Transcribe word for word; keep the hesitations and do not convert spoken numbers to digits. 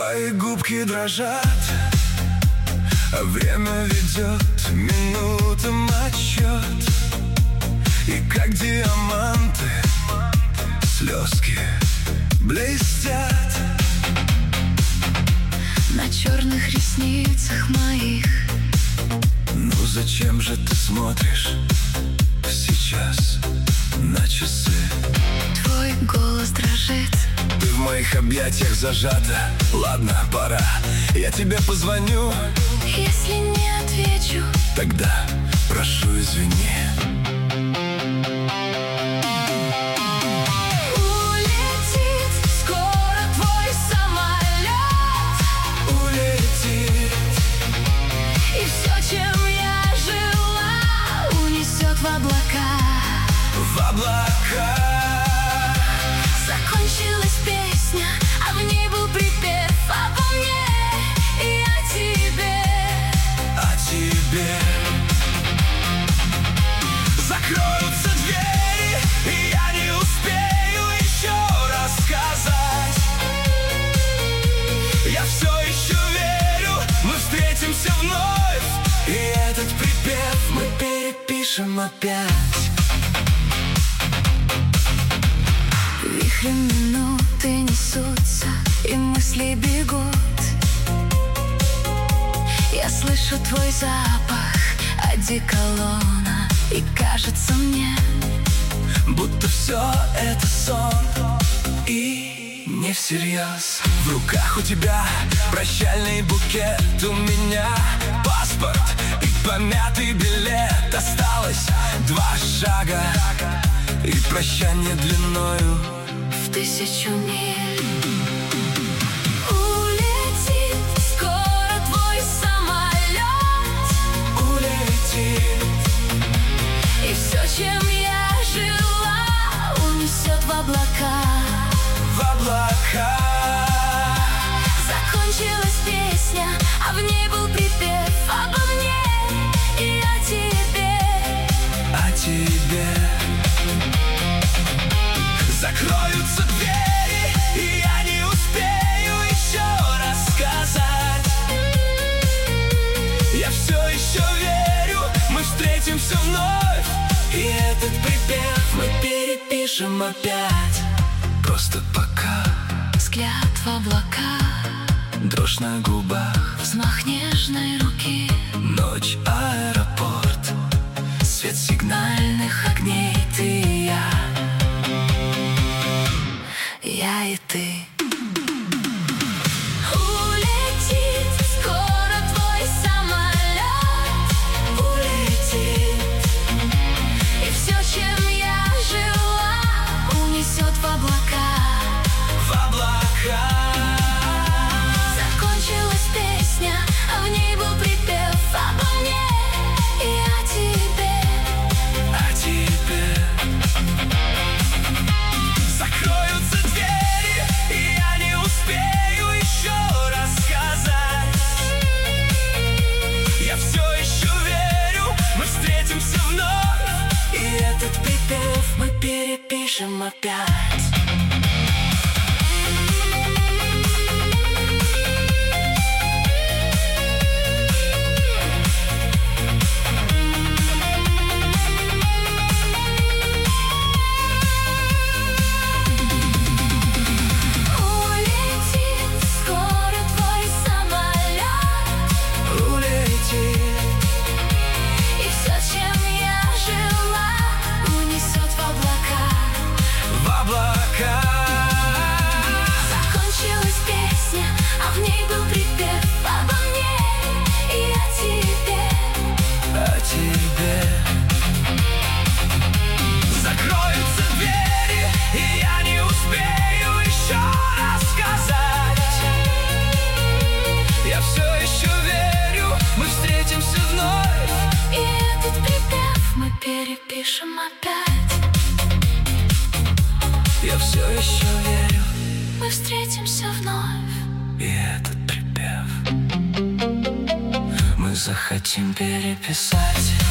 Твои губки дрожат, а время ведет минутам отсчет. И как диаманты слезки блестят на черных ресницах моих. Ну зачем же ты смотришь сейчас на часы? Твой голос дрожит, ты в моих объятиях зажата. Ладно, пора, я тебе позвоню. Если не отвечу, тогда прошу, извини. Улетит скоро твой самолет, улетит, и все, чем я жила, унесет в облака. В облака. Закончилась песня, а в ней был припев обо мне и о тебе. О тебе. Закроются двери, и я не успею еще рассказать. Я все еще верю, мы встретимся вновь, и этот припев мы перепишем опять. Вихрем минуты несутся, и мысли бегут. Я слышу твой запах одеколона, и кажется мне, будто все это сон, и не всерьез. В руках у тебя прощальный букет, у меня паспорт и помятый билет. Осталось два шага, и прощание длиною в тысячу миль. Улетит скоро твой самолет, улетит, и все, чем я жила, унесет в облака. В облака. Закончилась песня, а в ней был припев обо мне и о тебе. О тебе. Закроются двери, и я не успею еще рассказать. Я все еще верю, мы встретимся вновь, и этот припев мы перепишем опять. Просто пока взгляд в облака, дрожь на губах, взмах нежной руки, ночь, аэропорт, свет сигнальных огней. Ты и я, я и ты. Улетит скоро твой самолет, улетит, и все, чем я жила, унесет в облака. В облака. Закончилась песня, а в ней был припев обо мне и о тебе. О тебе. Закроются двери, и я не успею еще рассказать. Я все еще верю, мы встретимся вновь, и этот припев мы перепишем опять. Перепишем опять. Я все еще верю, мы встретимся вновь, и этот припев мы захотим переписать.